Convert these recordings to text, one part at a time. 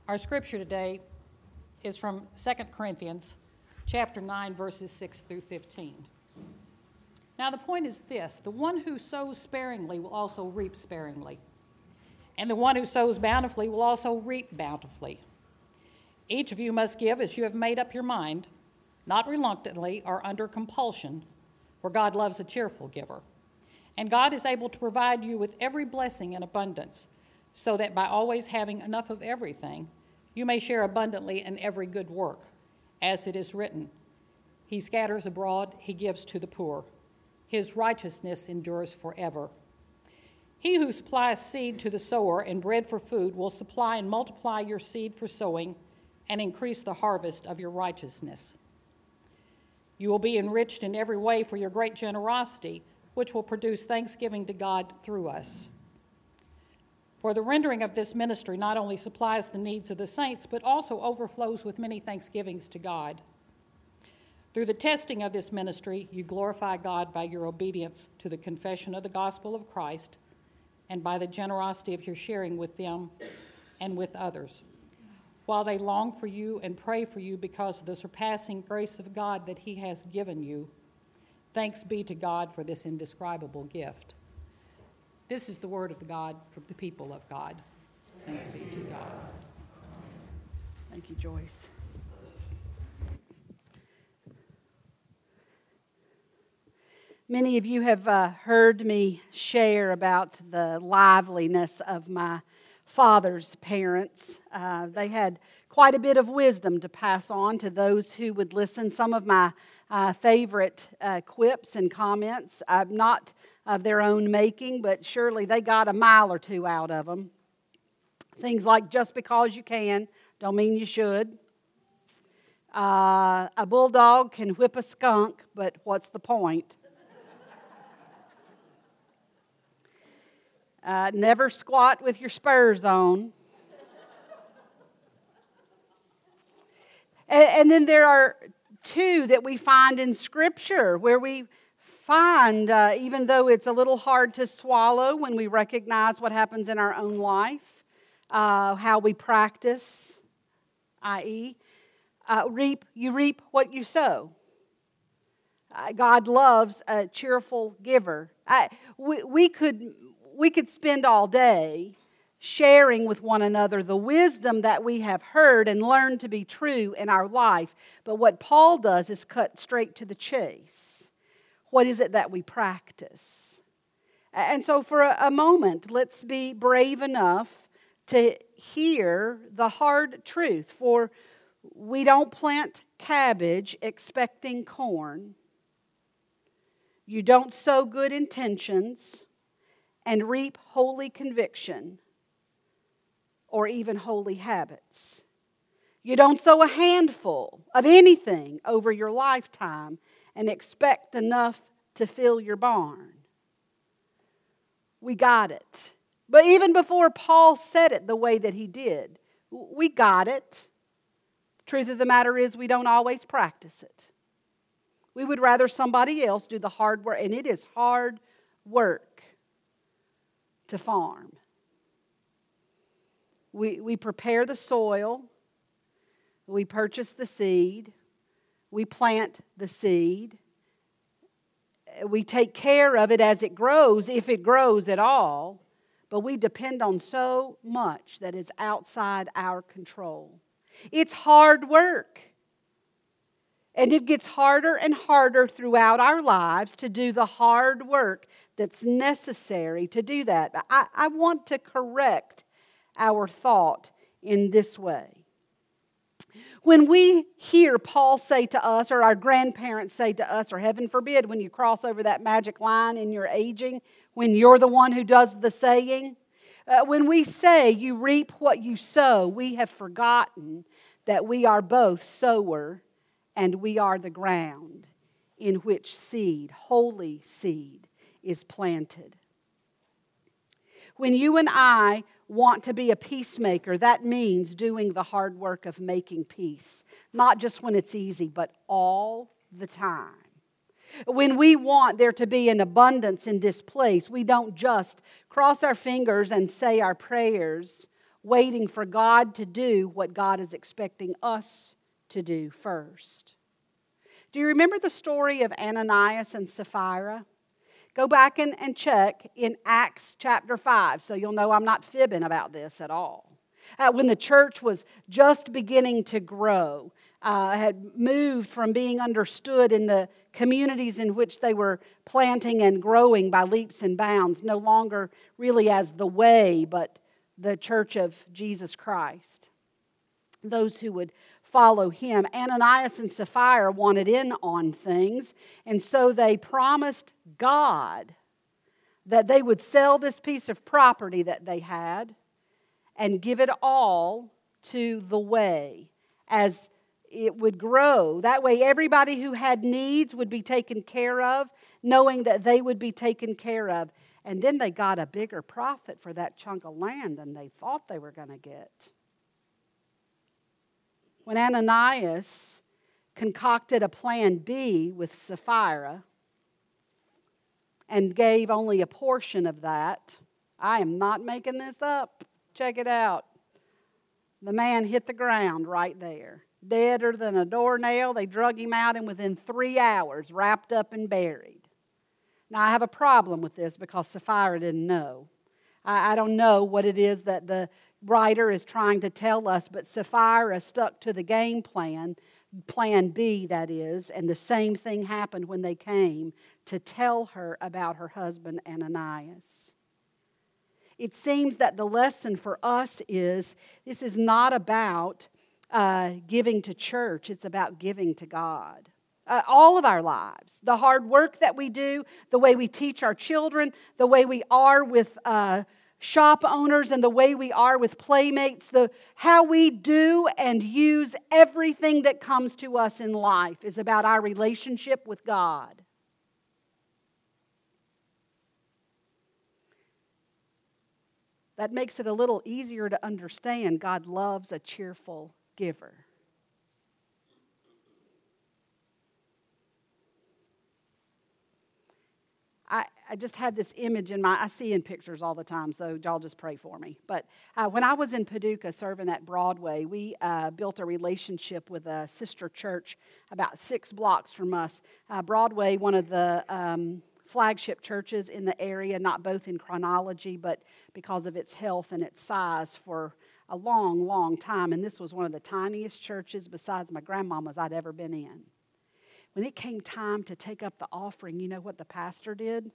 Our scripture today is from 2 Corinthians chapter 9, verses 6 through 15. Now the point is this: the one who sows sparingly will also reap sparingly, and the one who sows bountifully will also reap bountifully. Each of you must give as you have made up your mind, not reluctantly or under compulsion, for God loves a cheerful giver. And God is able to provide you with every blessing in abundance, so that by always having enough of everything, you may share abundantly in every good work. As it is written, He scatters abroad, He gives to the poor. His righteousness endures forever. He who supplies seed to the sower and bread for food will supply and multiply your seed for sowing and increase the harvest of your righteousness. You will be enriched in every way for your great generosity, which will produce thanksgiving to God through us. For the rendering of this ministry not only supplies the needs of the saints, but also overflows with many thanksgivings to God. Through the testing of this ministry, you glorify God by your obedience to the confession of the gospel of Christ and by the generosity of your sharing with them and with others, while they long for you and pray for you because of the surpassing grace of God that He has given you. Thanks be to God for this indescribable gift. This is the word of God from the people of God. Thanks be to God. Thank you, Joyce. Many of you have heard me share about the liveliness of my father's parents. They had quite a bit of wisdom to pass on to those who would listen. Some of my favorite quips and comments, not of their own making, but surely they got a mile or two out of them. Things like, just because you can, don't mean you should. A bulldog can whip a skunk, but what's the point? Never squat with your spurs on. And then there are two that we find in Scripture where we find, even though it's a little hard to swallow when we recognize what happens in our own life, how we practice, i.e., you reap what you sow. God loves a cheerful giver. We could spend all day sharing with one another the wisdom that we have heard and learned to be true in our life. But what Paul does is cut straight to the chase. What is it that we practice? And so for a moment, let's be brave enough to hear the hard truth. For we don't plant cabbage expecting corn. You don't sow good intentions and reap holy conviction or even holy habits. You don't sow a handful of anything over your lifetime and expect enough to fill your barn. We got it. But even before Paul said it the way that he did, we got it. The truth of the matter is we don't always practice it. We would rather somebody else do the hard work, and it is hard work to farm. We prepare the soil, we purchase the seed, we plant the seed, we take care of it as it grows, if it grows at all, but we depend on so much that is outside our control. It's hard work. And it gets harder and harder throughout our lives to do the hard work that's necessary to do that. I want to correct our thought in this way. When we hear Paul say to us, or our grandparents say to us, or heaven forbid, when you cross over that magic line in your aging, when you're the one who does the saying, when we say you reap what you sow, we have forgotten that we are both sower and we are the ground in which seed, holy seed, is planted. When you and I want to be a peacemaker, that means doing the hard work of making peace. Not just when it's easy, but all the time. When we want there to be an abundance in this place, we don't just cross our fingers and say our prayers waiting for God to do what God is expecting us to do first. Do you remember the story of Ananias and Sapphira? Go back and check in Acts chapter 5, so you'll know I'm not fibbing about this at all. When the church was just beginning to grow, had moved from being understood in the communities in which they were planting and growing by leaps and bounds, no longer really as the way, but the church of Jesus Christ. Those who would follow him. Ananias and Sapphira wanted in on things, and so they promised God that they would sell this piece of property that they had and give it all to the way as it would grow. That way everybody who had needs would be taken care of, knowing that they would be taken care of. And then they got a bigger profit for that chunk of land than they thought they were going to get. When Ananias concocted a plan B with Sapphira and gave only a portion of that, I am not making this up. Check it out. The man hit the ground right there. Deader than a doornail. They drug him out, and within 3 hours, wrapped up and buried. Now, I have a problem with this because Sapphira didn't know. I don't know what it is that the writer is trying to tell us, but Sapphira stuck to the game plan B, that is, and the same thing happened when they came to tell her about her husband Ananias. It seems that the lesson for us is this is not about giving to church, it's about giving to God. All of our lives, the hard work that we do, the way we teach our children, the way we are with shop owners and the way we are with playmates, how we do and use everything that comes to us in life is about our relationship with God. That makes it a little easier to understand. God loves a cheerful giver. I just had this image I see in pictures all the time, so y'all just pray for me. But when I was in Paducah serving at Broadway, we built a relationship with a sister church about 6 blocks from us. Broadway, one of the flagship churches in the area, not both in chronology, but because of its health and its size for a long, long time. And this was one of the tiniest churches besides my grandmama's I'd ever been in. When it came time to take up the offering, you know what the pastor did?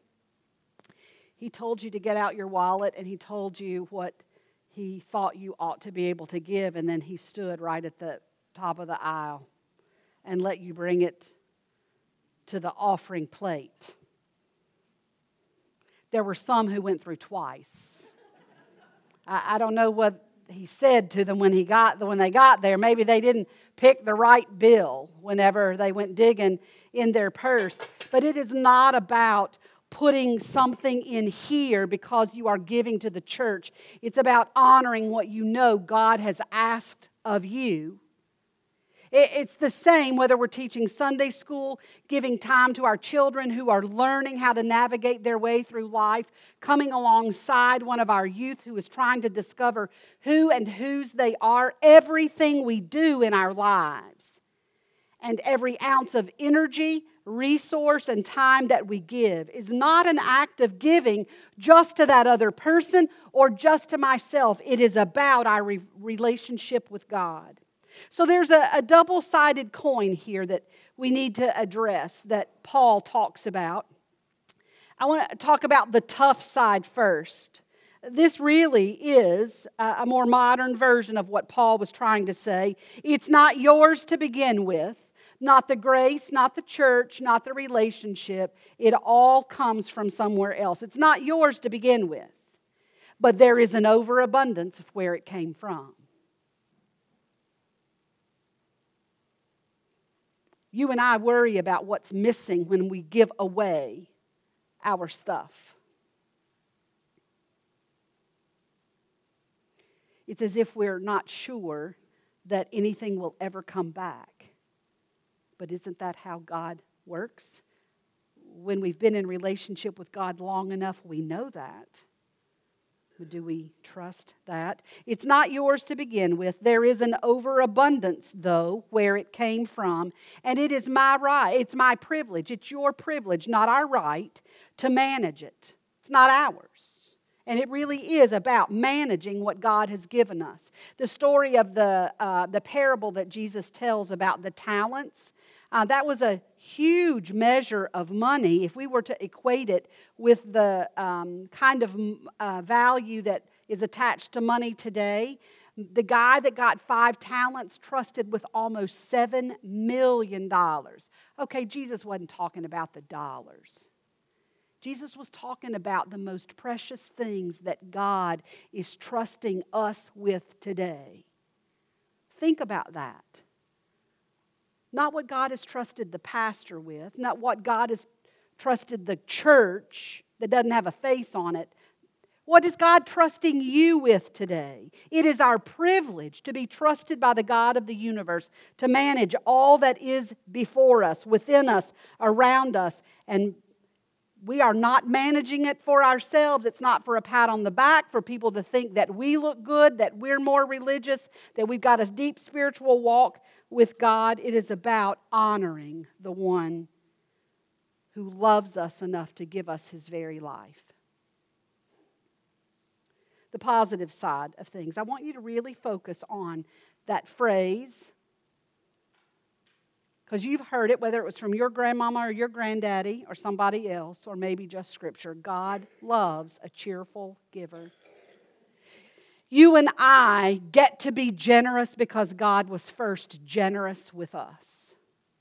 He told you to get out your wallet, and he told you what he thought you ought to be able to give, and then he stood right at the top of the aisle and let you bring it to the offering plate. There were some who went through twice. I don't know what he said to them when they got there. Maybe they didn't pick the right bill whenever they went digging in their purse. But it is not about putting something in here because you are giving to the church. It's about honoring what you know God has asked of you. It's the same whether we're teaching Sunday school, giving time to our children who are learning how to navigate their way through life, coming alongside one of our youth who is trying to discover who and whose they are. Everything we do in our lives and every ounce of energy, resource, and time that we give is not an act of giving just to that other person or just to myself. It is about our relationship with God. So there's a double-sided coin here that we need to address that Paul talks about. I want to talk about the tough side first. This really is a more modern version of what Paul was trying to say. It's not yours to begin with, not the grace, not the church, not the relationship. It all comes from somewhere else. It's not yours to begin with, but there is an overabundance of where it came from. You and I worry about what's missing when we give away our stuff. It's as if we're not sure that anything will ever come back. But isn't that how God works? When we've been in relationship with God long enough, we know that. Do we trust that? It's not yours to begin with. There is an overabundance, though, where it came from. And it is my right. It's my privilege. It's your privilege, not our right, to manage it. It's not ours. And it really is about managing what God has given us. The story of the parable that Jesus tells about the talents, that was a huge measure of money. If we were to equate it with the kind of value that is attached to money today, the guy that got 5 talents trusted with almost $7 million. Okay, Jesus wasn't talking about the dollars. Jesus was talking about the most precious things that God is trusting us with today. Think about that. Not what God has trusted the pastor with, not what God has trusted the church that doesn't have a face on it. What is God trusting you with today? It is our privilege to be trusted by the God of the universe to manage all that is before us, within us, around us, and we are not managing it for ourselves. It's not for a pat on the back, for people to think that we look good, that we're more religious, that we've got a deep spiritual walk with God. It is about honoring the one who loves us enough to give us His very life. The positive side of things. I want you to really focus on that phrase, because you've heard it, whether it was from your grandmama or your granddaddy or somebody else, or maybe just Scripture. God loves a cheerful giver. You and I get to be generous because God was first generous with us.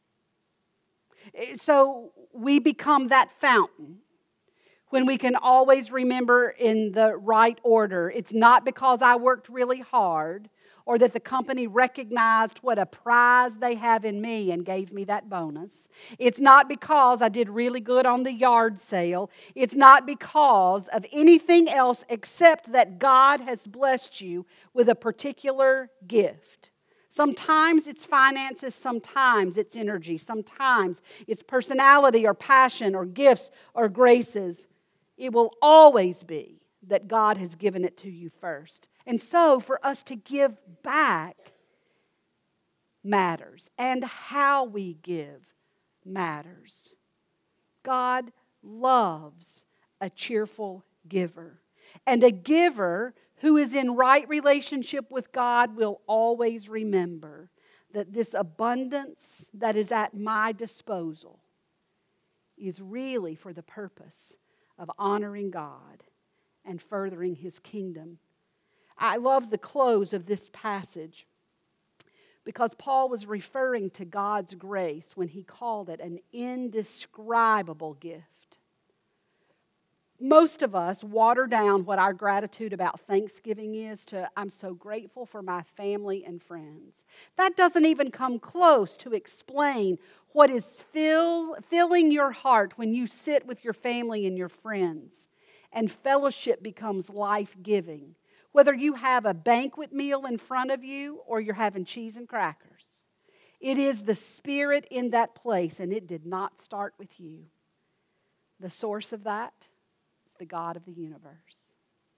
So we become that fountain when we can always remember in the right order. It's not because I worked really hard or that the company recognized what a prize they have in me and gave me that bonus. It's not because I did really good on the yard sale. It's not because of anything else except that God has blessed you with a particular gift. Sometimes it's finances, sometimes it's energy, sometimes it's personality or passion or gifts or graces. It will always be that God has given it to you first. And so for us to give back matters, and how we give matters. God loves a cheerful giver. And a giver who is in right relationship with God will always remember that this abundance that is at my disposal is really for the purpose of honoring God and furthering His kingdom. I love the close of this passage because Paul was referring to God's grace when he called it an indescribable gift. Most of us water down what our gratitude about Thanksgiving is to, I'm so grateful for my family and friends. That doesn't even come close to explain what is filling your heart when you sit with your family and your friends and fellowship becomes life-giving. Whether you have a banquet meal in front of you or you're having cheese and crackers. It is the Spirit in that place, and it did not start with you. The source of that is the God of the universe.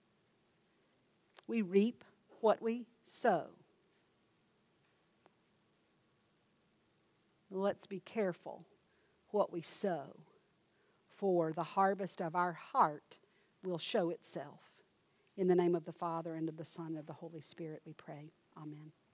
We reap what we sow. Let's be careful what we sow, for the harvest of our heart will show itself. In the name of the Father, and of the Son, and of the Holy Spirit, we pray. Amen.